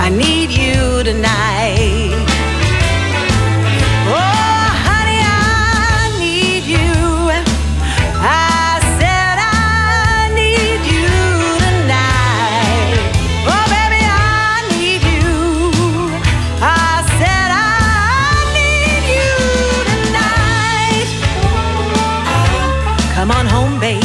I need you tonight. Oh, honey, I need you. I said I need you tonight. Oh, baby, I need you. I said I need you tonight. Come on home, baby.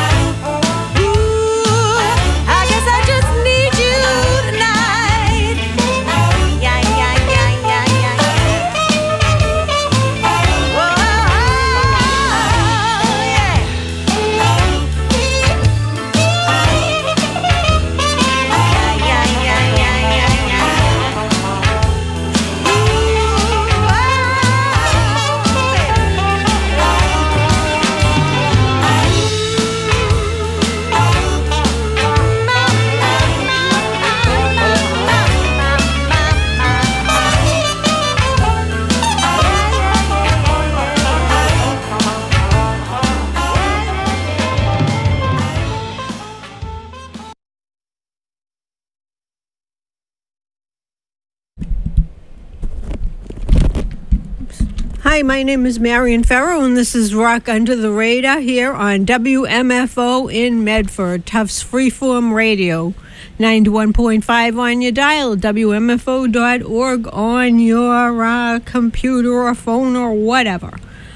Hi, my name is Marion Farrow, and this is Rock Under the Radar here on WMFO in Medford, Tufts Freeform Radio, 91.5 on your dial, WMFO.org on your computer or phone or whatever.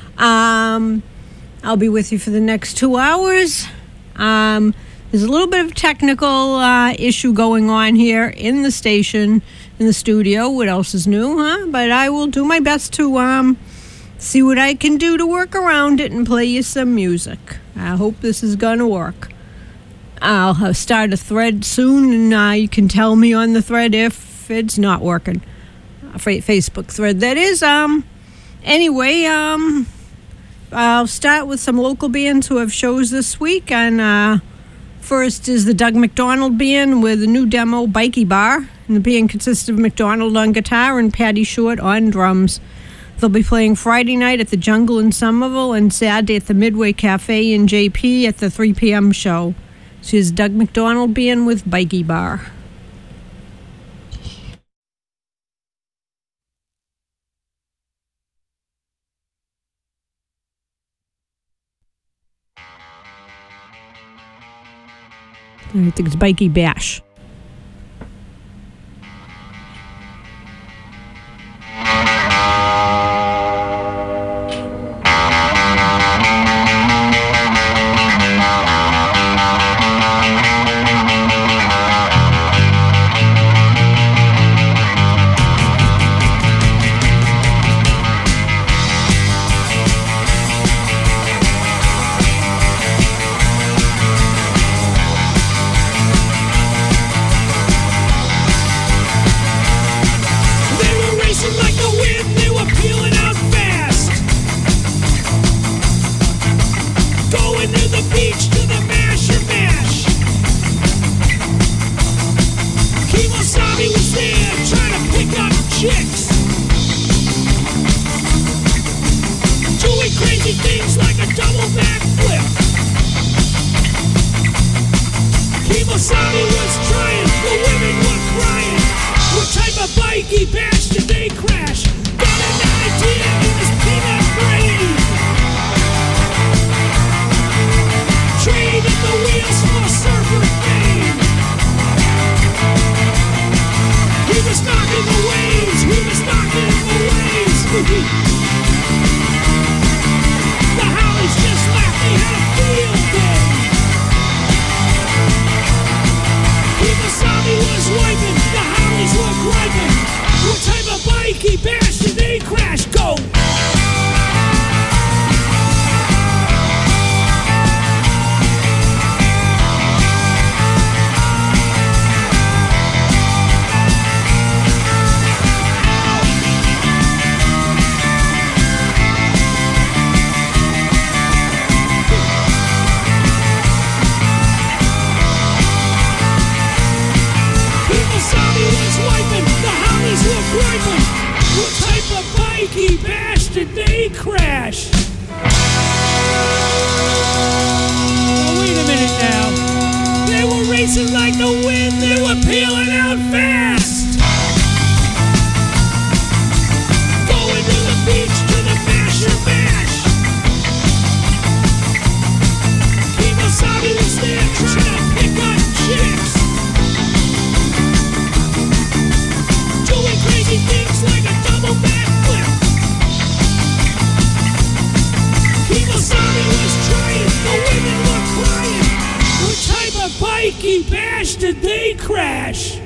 I'll be with you for the next 2 hours. There's a little bit of technical issue going on here in the station, in the studio. What else is new, huh? But I will do my best to see what I can do to work around it and play you some music. I hope this is going to work. I'll start a thread soon, and you can tell me on the thread if it's not working. A Facebook thread, that is. Anyway, I'll start with some local bands who have shows this week. And first is the Doug McDonald Band with a new demo, Bikey Bar. And the band consists of McDonald on guitar and Patty Short on drums. They'll be playing Friday night at the Jungle in Somerville and Saturday at the Midway Cafe in JP at the 3 p.m. show. So here's Doug McDonald Band with Bikey Bar. I think it's Bikey Bash. Racing like the wind, they were peeling out fast. DJ Crash.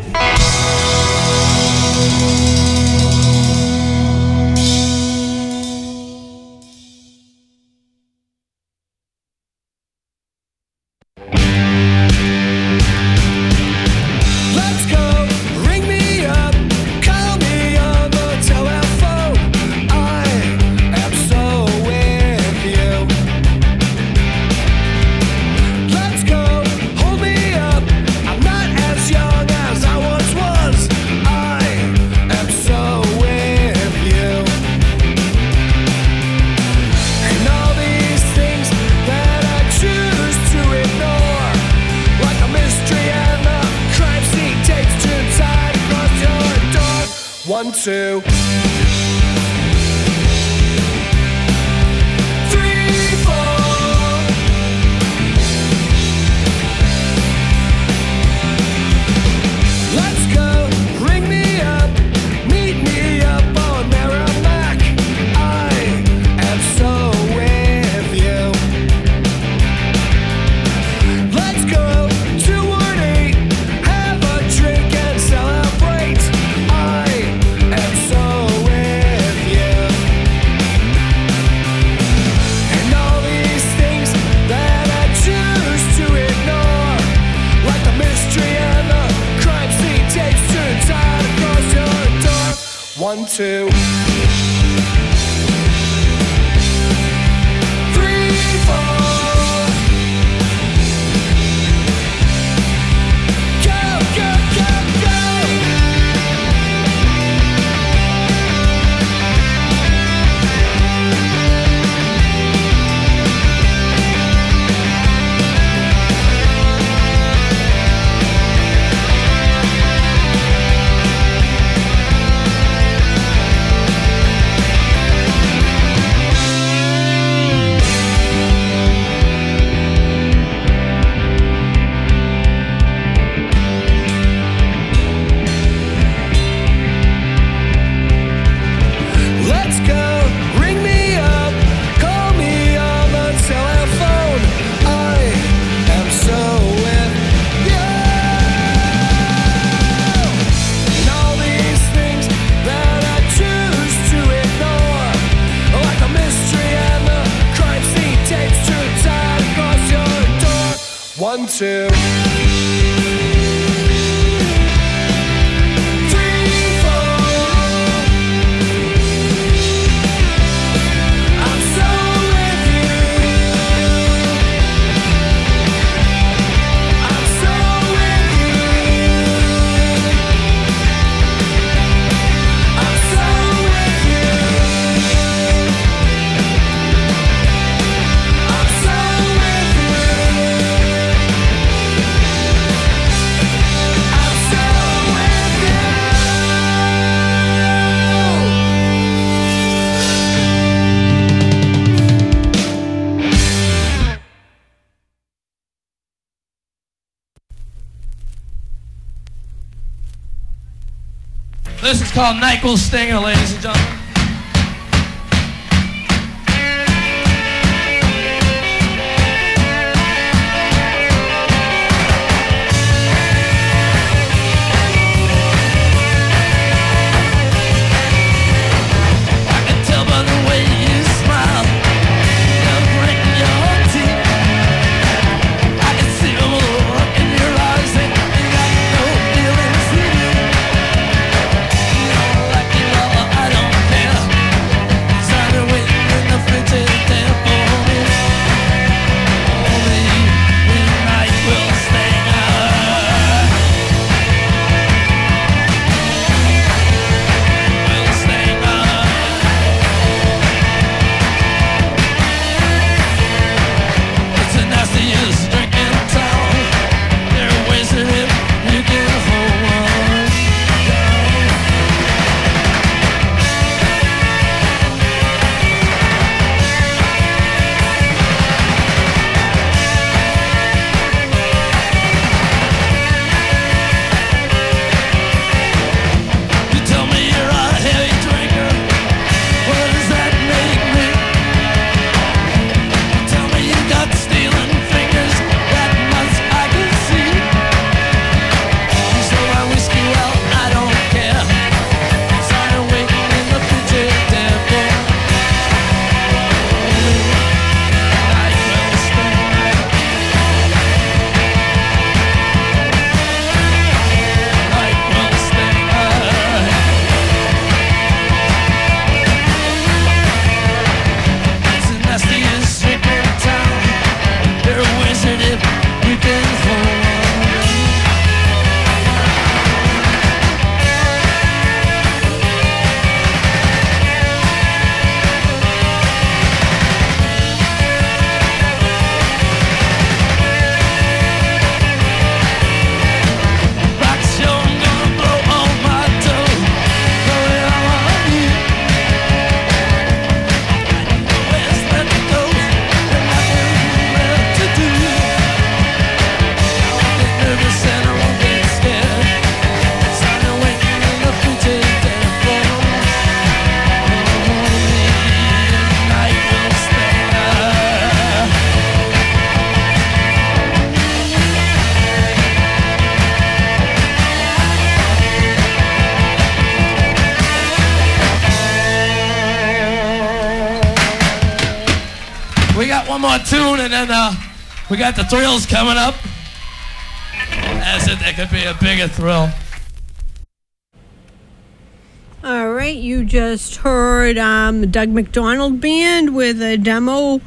One, two. One, two. One, two. This is called NyQuil Stinger, ladies and gentlemen. I can tell by the way you smile, you're gritting your teeth. I can see the look in your eyes and you got no feelings in you. I don't care. one more tune, and then we got the thrills coming up. As if there could be a bigger thrill. All right, you just heard the Doug McDonald Band with a demo,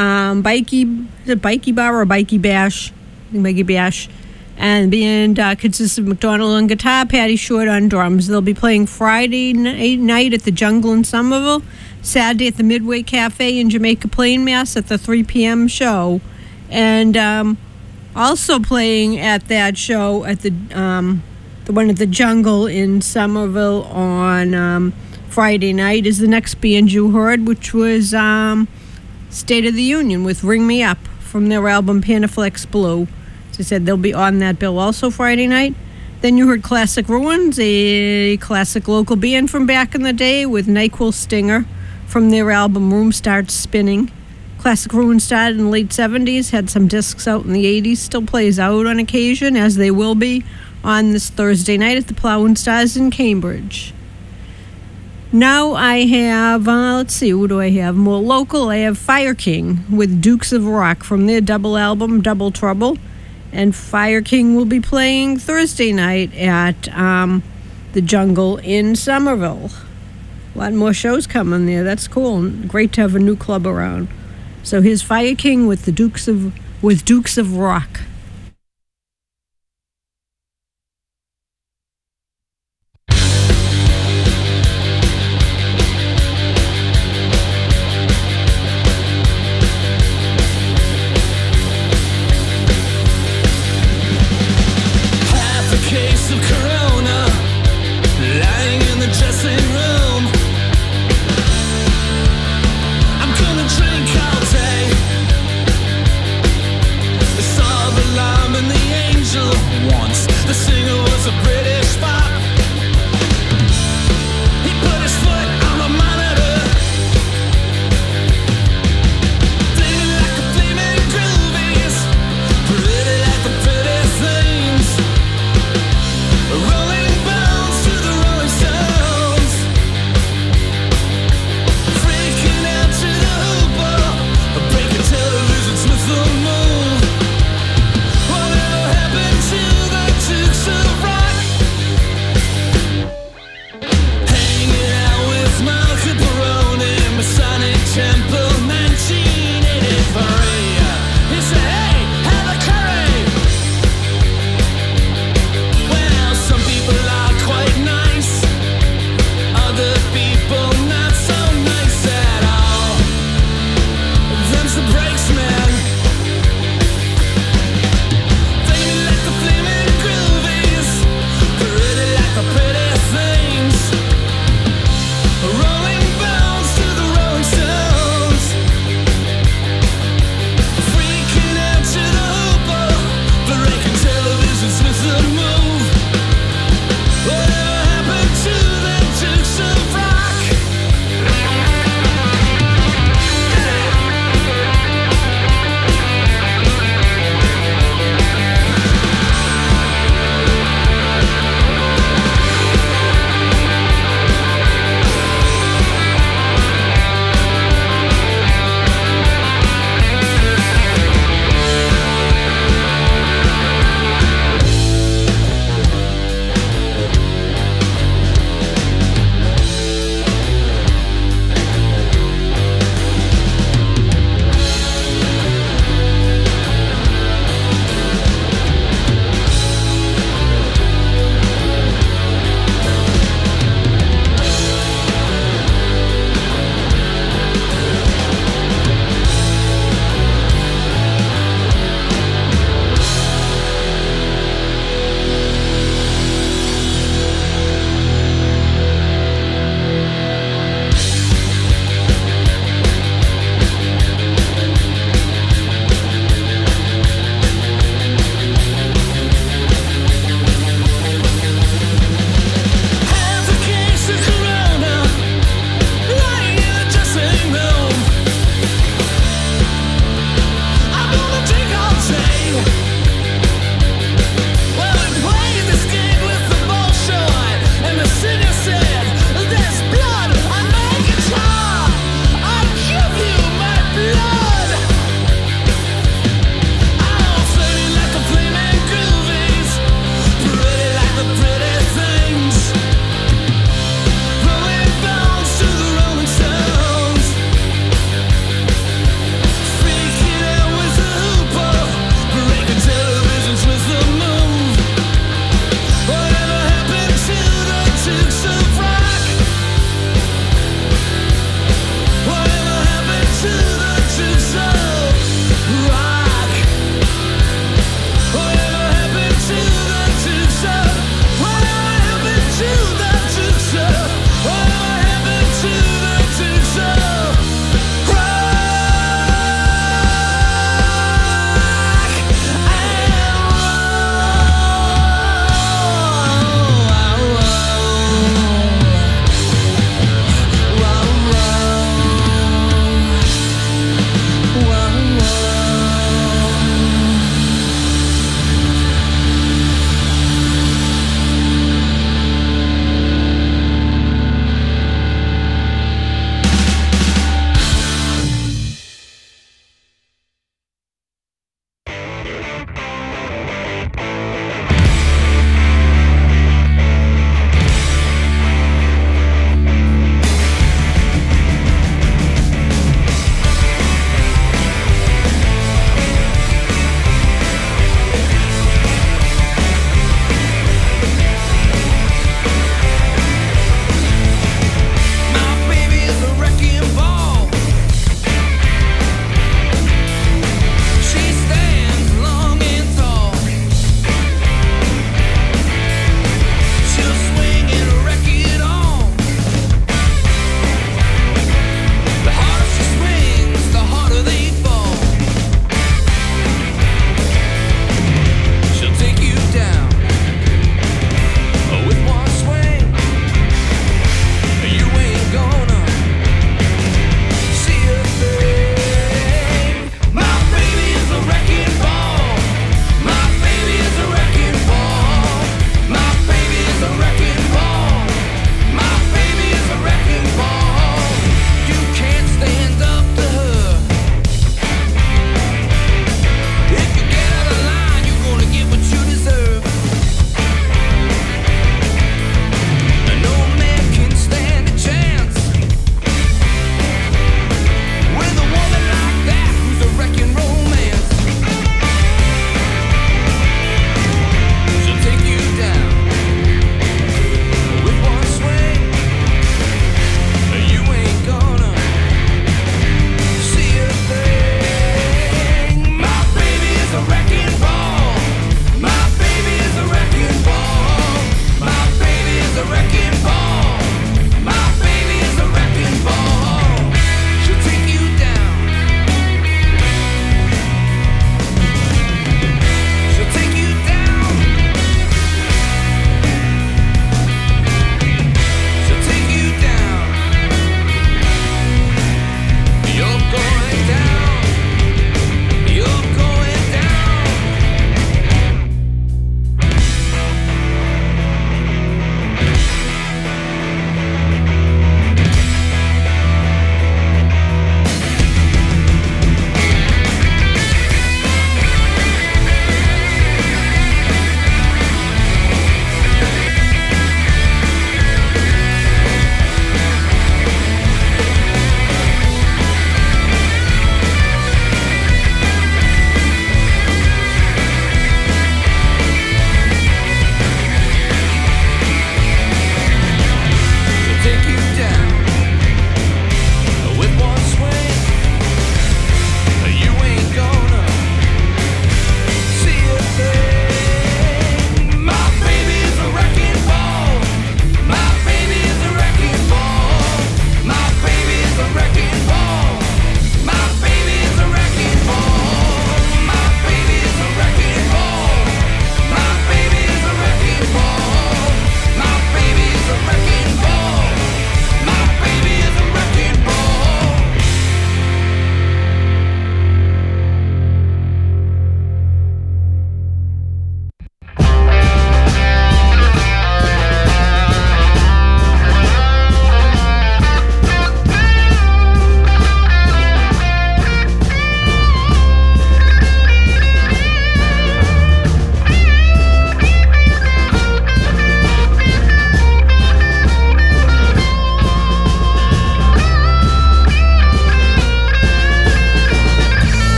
Bikey Bar or Bikey Bash? I think Bikey Bash. And the band consists of McDonald on guitar, Patty Short on drums. They'll be playing Friday night at the Jungle in Somerville, Saturday at the Midway Cafe in Jamaica Plain, Mass. at the 3 p.m. show. And also playing at that show at the one at the Jungle in Somerville on Friday night is the next band you heard, which was State of the Union with Ring Me Up from their album Panaflex Blue. As I said, they'll be on that bill also Friday night. Then you heard Classic Ruins, a classic local band from back in the day with NyQuil Stinger from their album Room Starts Spinning. Classic Ruins started in the late 70s, had some discs out in the 80s, still plays out on occasion, as they will be on this Thursday night at the Plough and Stars in Cambridge. Now I have, let's see, who do I have? More local, I have Fire King with Dukes of Rock from their double album, Double Trouble. And Fire King will be playing Thursday night at the Jungle in Somerville. A lot more shows coming there. That's cool. Great to have a new club around. So here's Fire King with the Dukes of Rock. Whatever happened to the Dukes of Rock?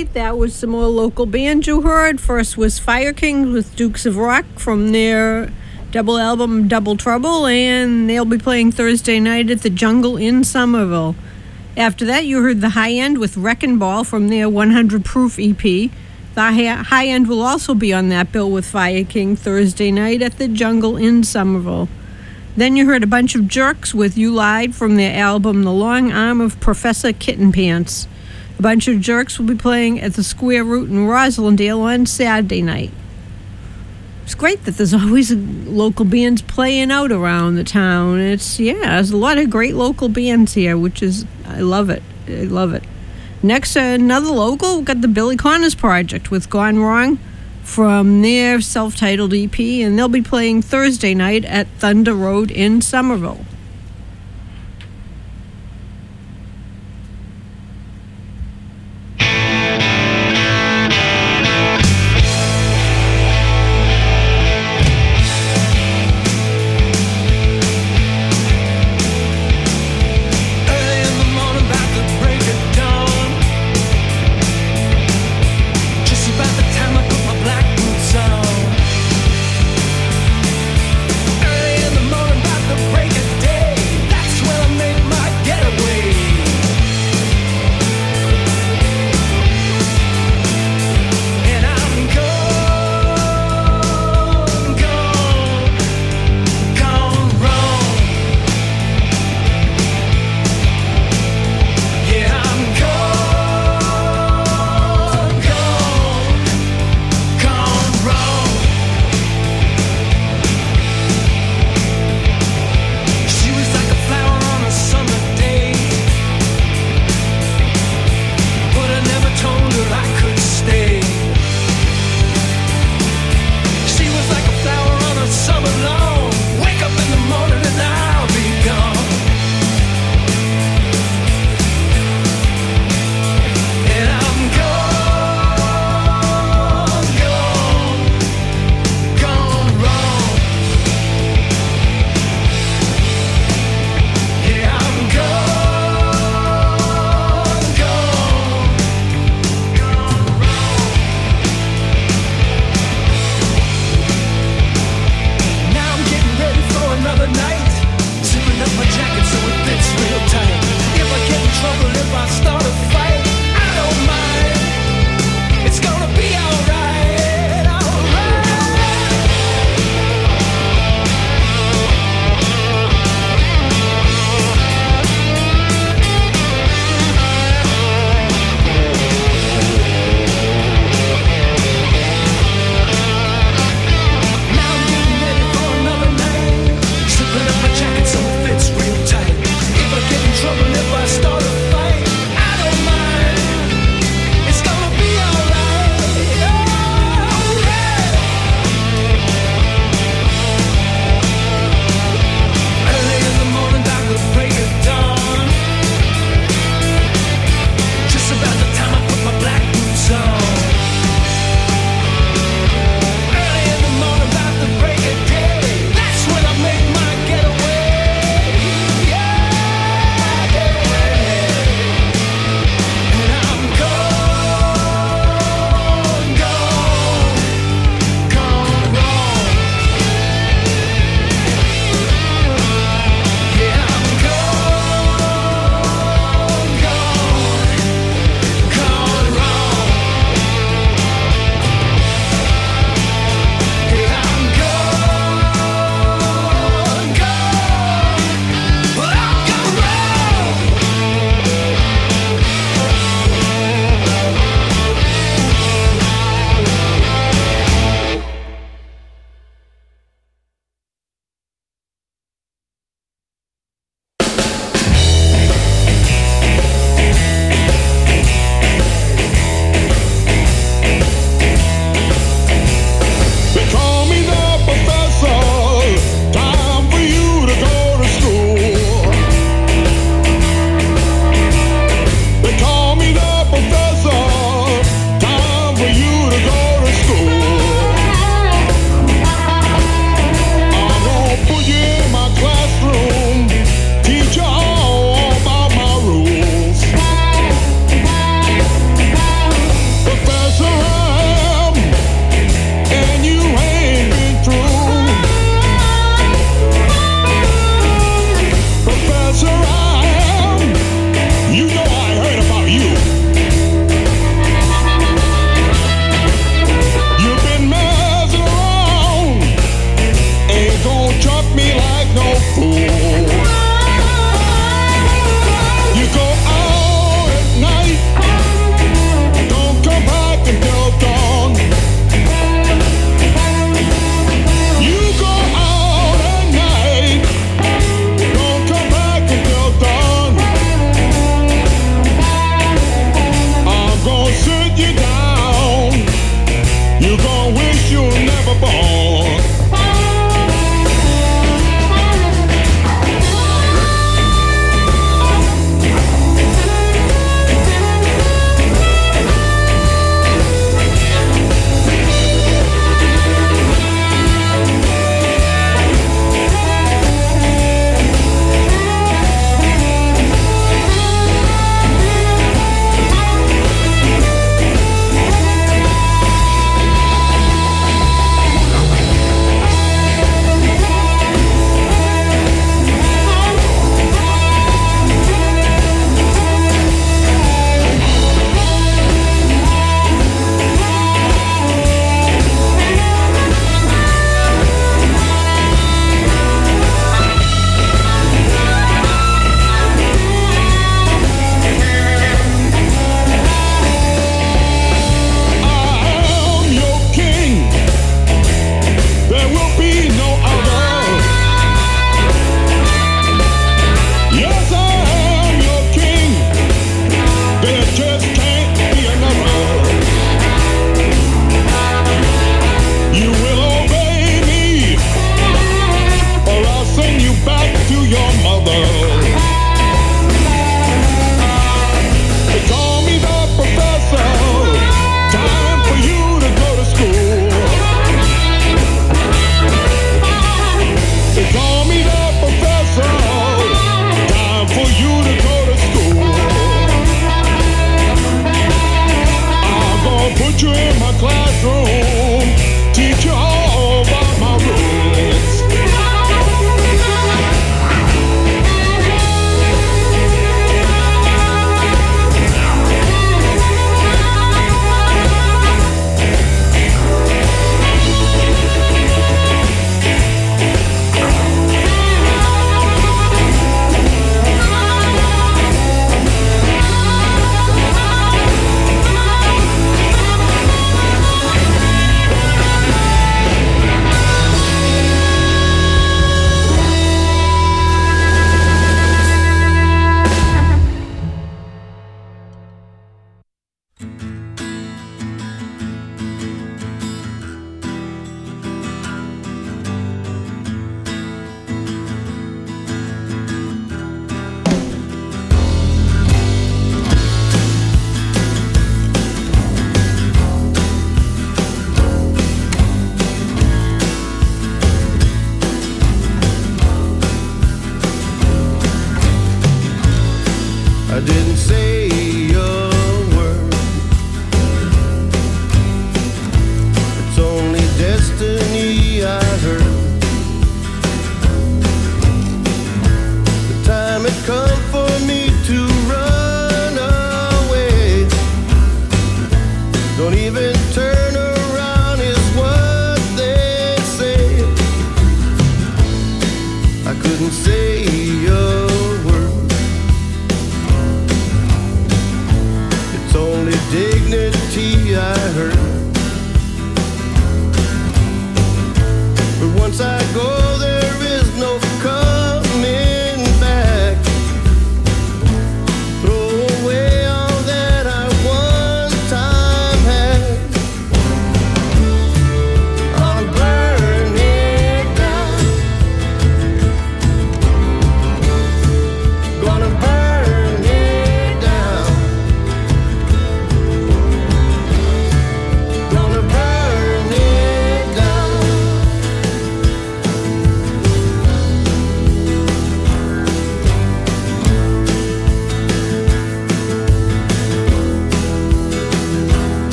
right, that was some more local bands you heard. First was Fire Kings with Dukes of Rock from their double album Double Trouble, and they'll be playing Thursday night at the Jungle in Somerville. After that, you heard the High End with Wrecking Ball from their 100 Proof EP. The High End will also be on that bill with Fire King Thursday night at the Jungle in Somerville. Then you heard a bunch of Jerks with You Lied from their album The Long Arm of Professor Kittenpants. A bunch of Jerks will be playing at the Square Root in Roslindale on Saturday night. It's great that there's always local bands playing out around the town. There's a lot of great local bands here, I love it. I love it. Next, another local, we've got the Billy Connors Project with Gone Wrong from their self-titled EP, and they'll be playing Thursday night at Thunder Road in Somerville. Break it down.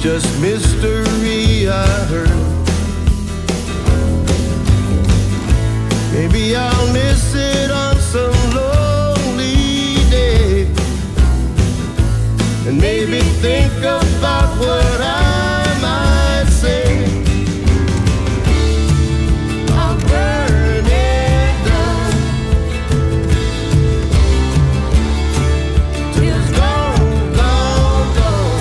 just mystery, I heard. Maybe I'll miss it on some lonely day, and maybe think about what I might say. I'll burn it down till it's gone, gone, gone.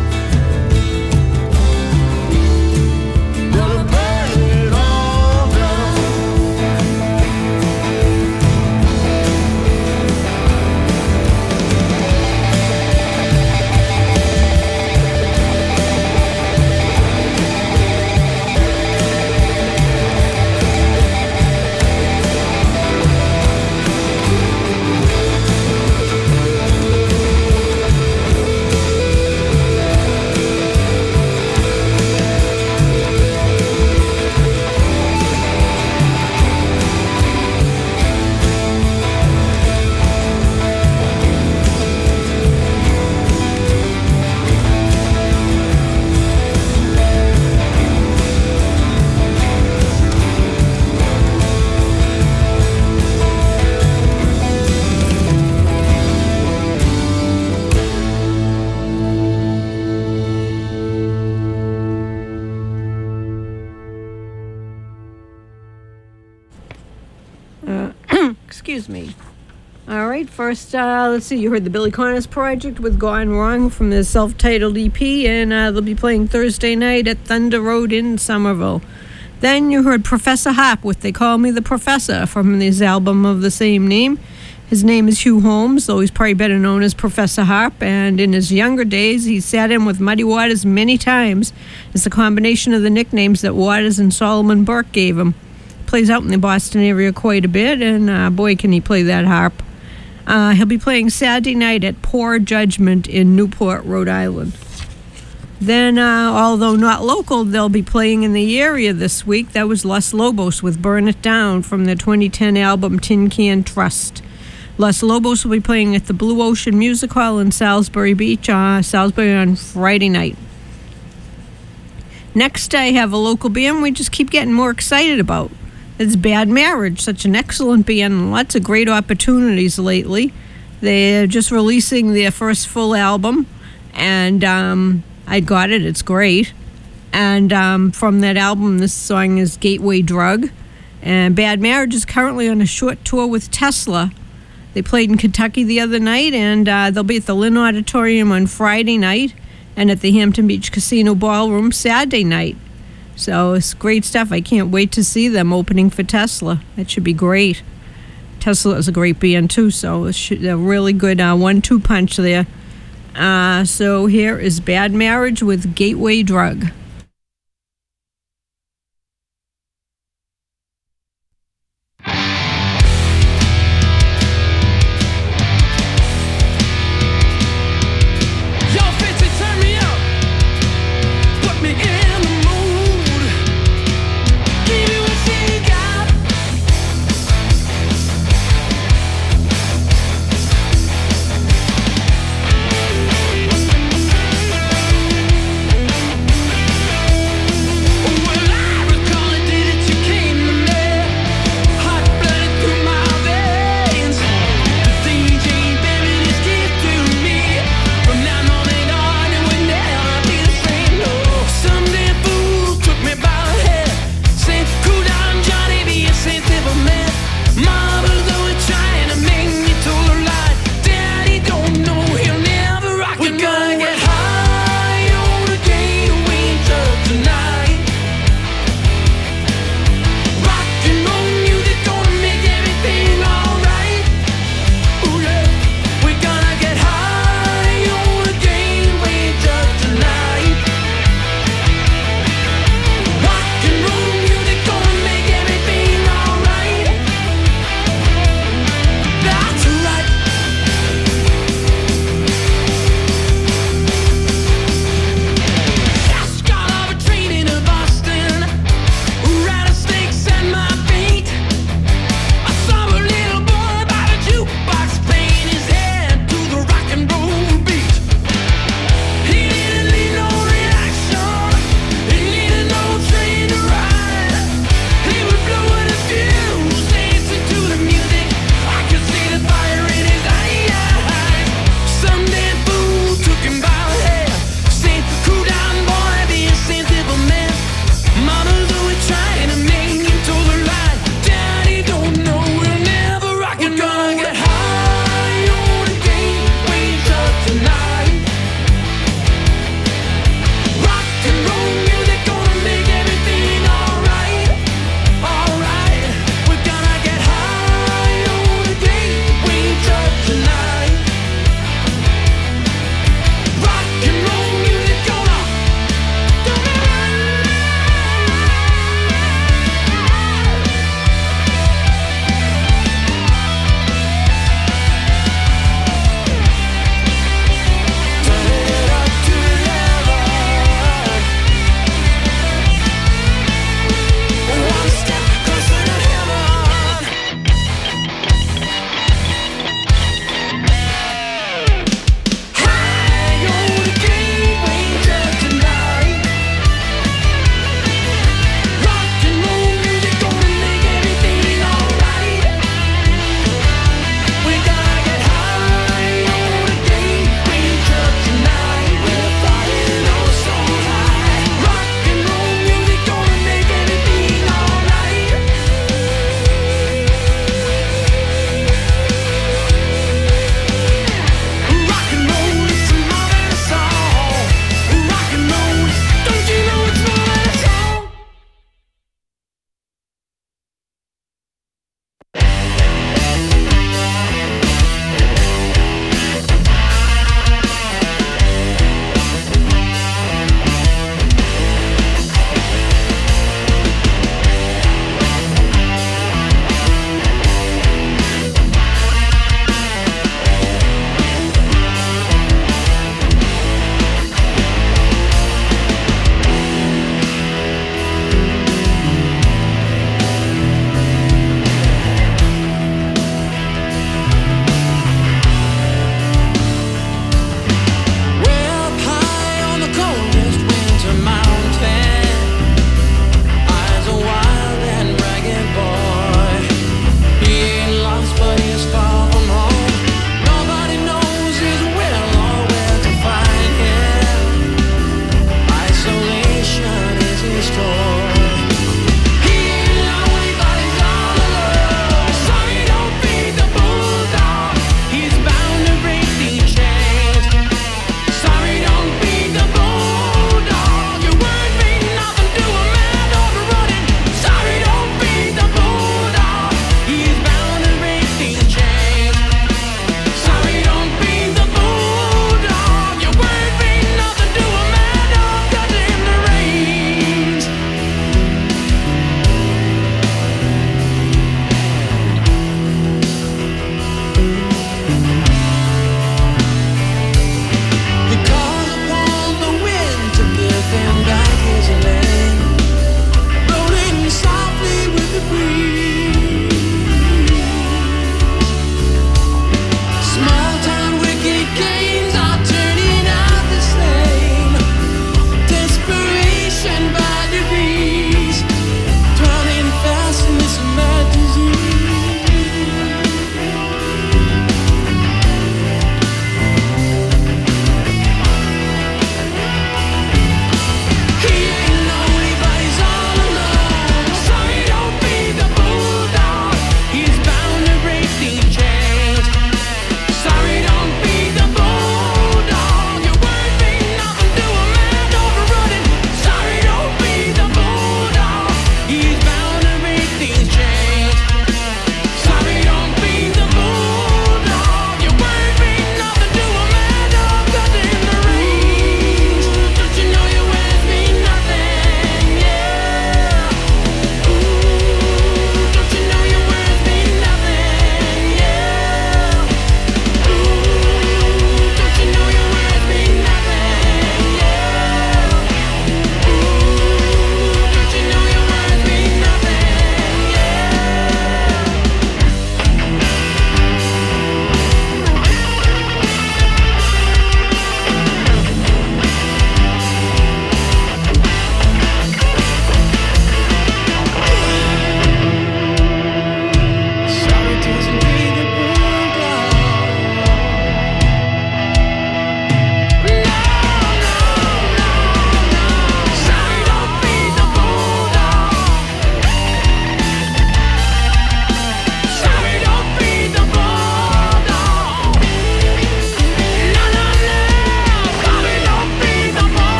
Gonna burn it all down. Excuse me. All right, first, let's see. You heard the Billy Connors Project with Gone Wrong from the self-titled EP, and they'll be playing Thursday night at Thunder Road in Somerville. Then you heard Professor Harp with They Call Me the Professor from his album of the same name. His name is Hugh Holmes, though he's probably better known as Professor Harp, and in his younger days, he sat in with Muddy Waters many times. It's a combination of the nicknames that Waters and Solomon Burke gave him. Plays out in the Boston area quite a bit, and boy, can he play that harp. He'll be playing Saturday night at Poor Judgment in Newport, Rhode Island. Then, although not local, they'll be playing in the area this week. That was Los Lobos with Burn It Down from their 2010 album Tin Can Trust. Los Lobos will be playing at the Blue Ocean Music Hall in Salisbury Beach, Salisbury on Friday night. Next, I have a local band we just keep getting more excited about. It's Bad Marriage, such an excellent band, and lots of great opportunities lately. They're just releasing their first full album, and I got it. It's great. And from that album, this song is Gateway Drug. And Bad Marriage is currently on a short tour with Tesla. They played in Kentucky the other night, and they'll be at the Lynn Auditorium on Friday night and at the Hampton Beach Casino Ballroom Saturday night. So it's great stuff. I can't wait to see them opening for Tesla. That should be great. Tesla is a great band, too, so it's a really good 1-2 punch there. So here is Bad Marriage with Gateway Drug. Gateway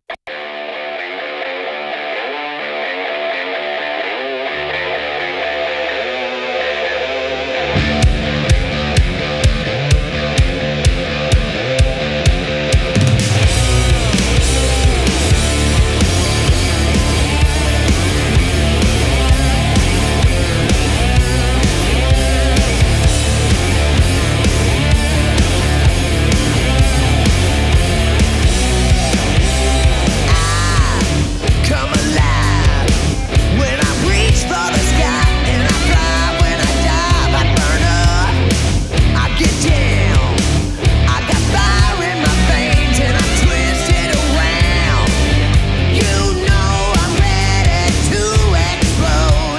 Come alive when I reach for the sky and I fly. When I dive, I burn up. I get down. I got fire in my veins and I'm twisted around. You know I'm ready to explode.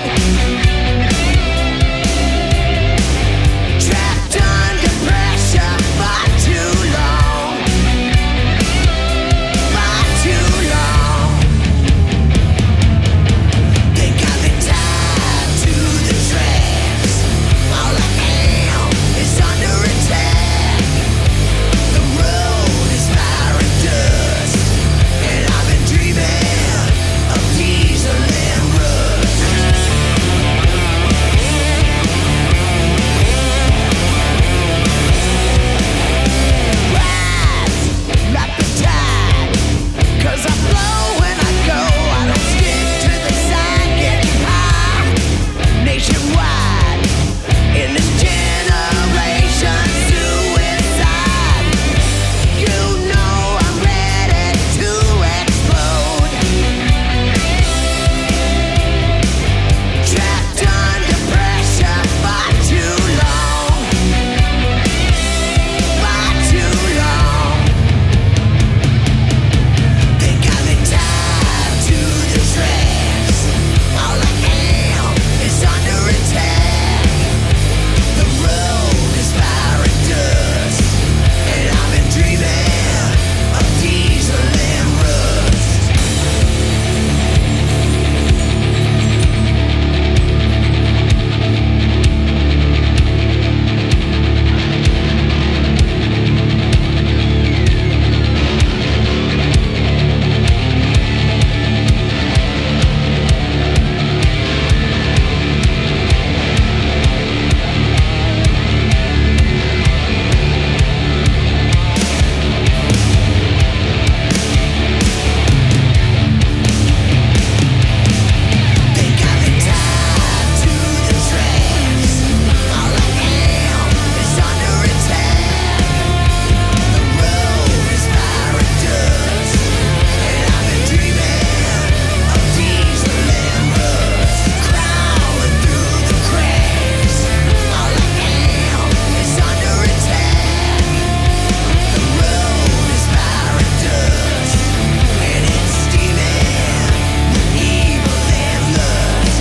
Trapped under pressure for too long. For too long. They got me tied to the tracks. All I am is under attack. The road is fire and dust, and I've been dreaming of diesel and rust. Rise like the tide, 'cause I flow when I go. I don't stick to the side, getting high nationwide. In this generation, suicide. You know I'm ready to explode. Trapped under pressure for too long. For too long. They got me tied to the tracks. All I am is under attack. The road is fire and dust, and I've been dreaming of diesel and rust. They got me tied to the tracks. All I am is under attack. The road is fire and dust, and I've been dreaming of diesel and rust. Crawling through the cracks. All I am is under attack. The road is fire and dust, and it's steaming with evil and lust.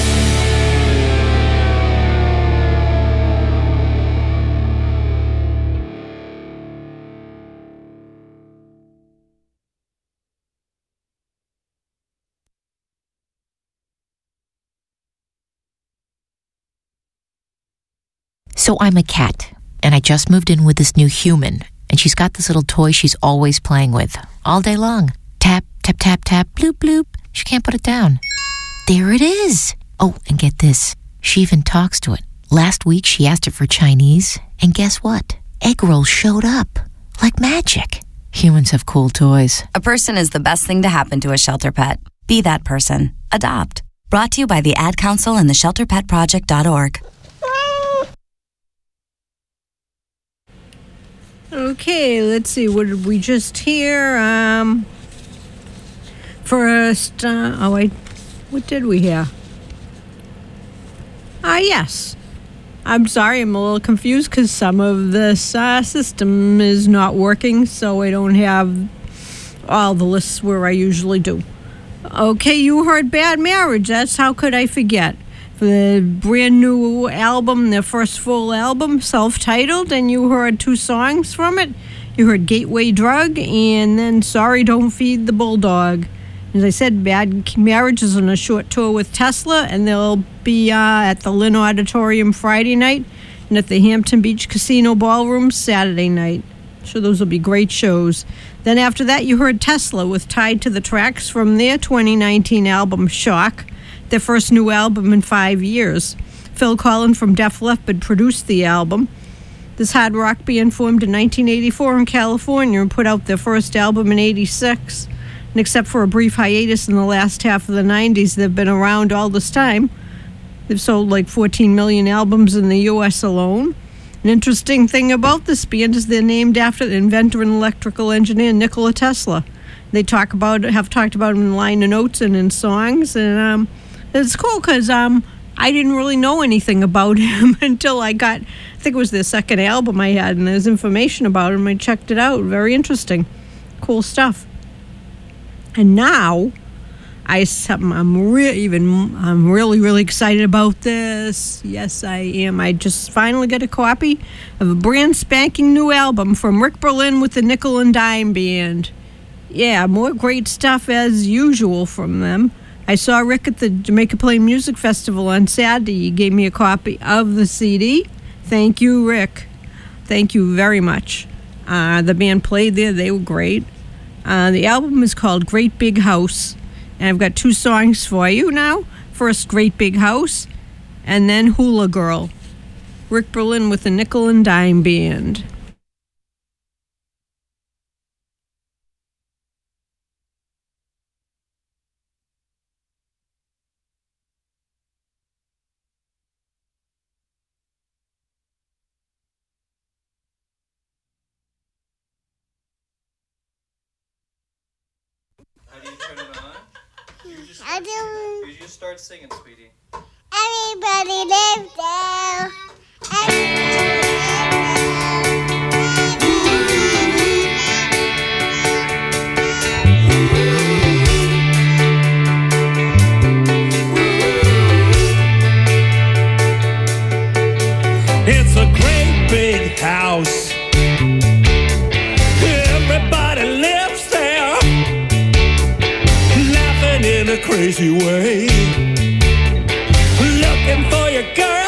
So I'm a cat, and I just moved in with this new human, and she's got this little toy she's always playing with, all day long. Tap, tap, tap, tap, bloop, bloop. She can't put it down. There it is. Oh, and get this. She even talks to it. Last week, she asked it for Chinese, and guess what? Egg rolls showed up. Like magic. Humans have cool toys. A person is the best thing to happen to a shelter pet. Be that person. Adopt. Brought to you by the Ad Council and the ShelterPetProject.org. Okay, let's see. What did we just hear? First, what did we hear? Yes. I'm sorry, I'm a little confused because some of this system is not working, so I don't have all the lists where I usually do. Okay, you heard Bad Marriage. That's How Could I Forget? The brand new album, their first full album, self-titled, and you heard two songs from it. You heard Gateway Drug and then Sorry Don't Feed the Bulldog. As I said, Bad Marriage is on a short tour with Tesla, and they'll be at the Lynn Auditorium Friday night and at the Hampton Beach Casino Ballroom Saturday night. So those will be great shows. Then after that, you heard Tesla with Tied to the Tracks from their 2019 album Shock, their first new album in 5 years. Phil Collins from Def Leppard produced the album. This hard rock band formed in 1984 in California and put out their first album in 86. And except for a brief hiatus in the last half of the 90s, they've been around all this time. They've sold like 14 million albums in the U.S. alone. An interesting thing about this band is they're named after the inventor and electrical engineer Nikola Tesla. They have talked about him in liner notes and in songs, and it's cool because I didn't really know anything about him until I think it was their second album I had, and there's information about him. I checked it out. Very interesting, cool stuff. And now, I'm really excited about this. Yes, I am. I just finally got a copy of a brand spanking new album from Rick Berlin with the Nickel and Dime Band. Yeah, more great stuff as usual from them. I saw Rick at the Jamaica Plain Music Festival on Saturday. He gave me a copy of the CD. Thank you, Rick. Thank you very much. The band played there. They were great. The album is called Great Big House. And I've got 2 songs for you now. First, Great Big House, and then Hula Girl. Rick Berlin with the Nickel and Dime Band. How do you turn it on? You just start singing, sweetie. Everybody lives there. Everybody It's a great big house. Everybody lives there, laughing in a crazy way, looking for your girl.